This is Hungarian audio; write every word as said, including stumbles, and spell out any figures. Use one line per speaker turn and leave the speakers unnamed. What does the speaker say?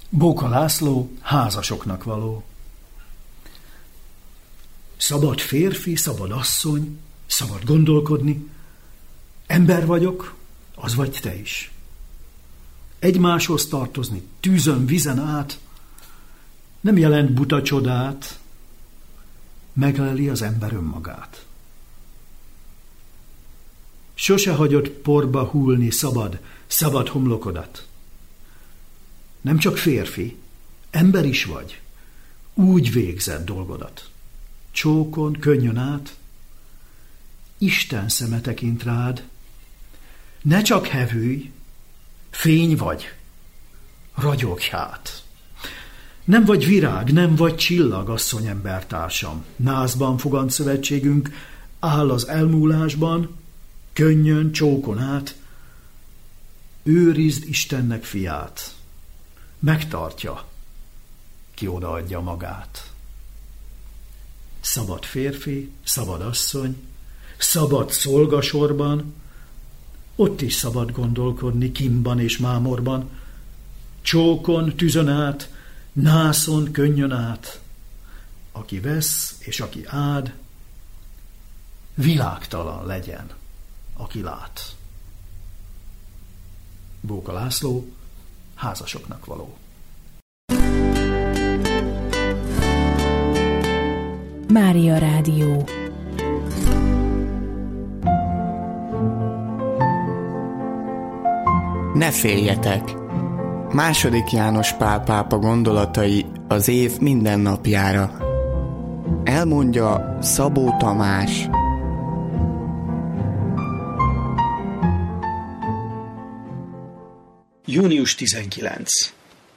Bóka László, házasoknak való. Szabad férfi, szabad asszony, szabad gondolkodni. Ember vagyok, az vagy te is. Egymáshoz tartozni, tűzön, vizen át, nem jelent buta csodát, megleli az ember önmagát. Sose hagyod porba hullni szabad, szabad homlokodat. Nem csak férfi, ember is vagy, úgy végzed dolgodat. Csókon, könnyön át, Isten szeme tekint rád, ne csak hevülj, fény vagy, ragyogj hát. Nem vagy virág, nem vagy csillag, asszony embertársam. Názban fogant szövetségünk áll az elmúlásban, könnyön, csókon át. Őrizd Istennek fiát, megtartja, ki odaadja magát. Szabad férfi, szabad asszony, szabad szolgasorban, ott is szabad gondolkodni kimban és mámorban, csókon, tűzön át, nászon, könnyön át. Aki vesz és aki áld, világtalan legyen, aki lát. Bóka László, házasoknak való.
Mária Rádió.
Ne féljetek! Második János Pál pápa gondolatai az év minden napjára. Elmondja Szabó Tamás.
június tizenkilencedike.